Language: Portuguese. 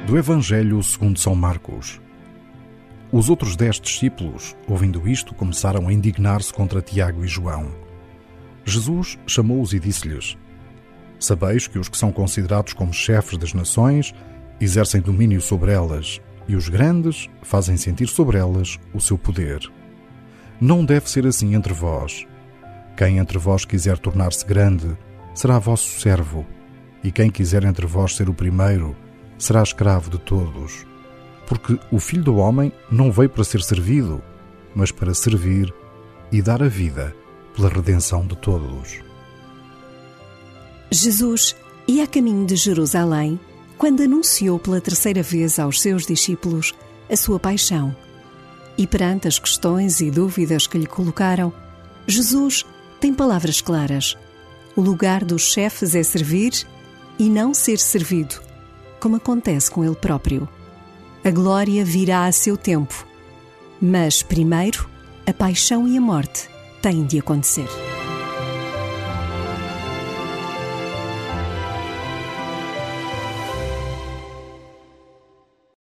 Do Evangelho segundo São Marcos. Os outros 10 discípulos, ouvindo isto, começaram a indignar-se contra Tiago e João. Jesus chamou-os e disse-lhes: Sabeis que os que são considerados como chefes das nações exercem domínio sobre elas, e os grandes fazem sentir sobre elas o seu poder. Não deve ser assim entre vós. Quem entre vós quiser tornar-se grande, será vosso servo, e quem quiser entre vós ser o primeiro, será escravo de todos. Porque o Filho do Homem não veio para ser servido, mas para servir e dar a vida pela redenção de todos. Jesus ia a caminho de Jerusalém quando anunciou pela terceira vez aos seus discípulos a sua paixão. E perante as questões e dúvidas que lhe colocaram, Jesus tem palavras claras. O lugar dos chefes é servir e não ser servido, como acontece com ele próprio. A glória virá a seu tempo, mas primeiro a paixão e a morte têm de acontecer.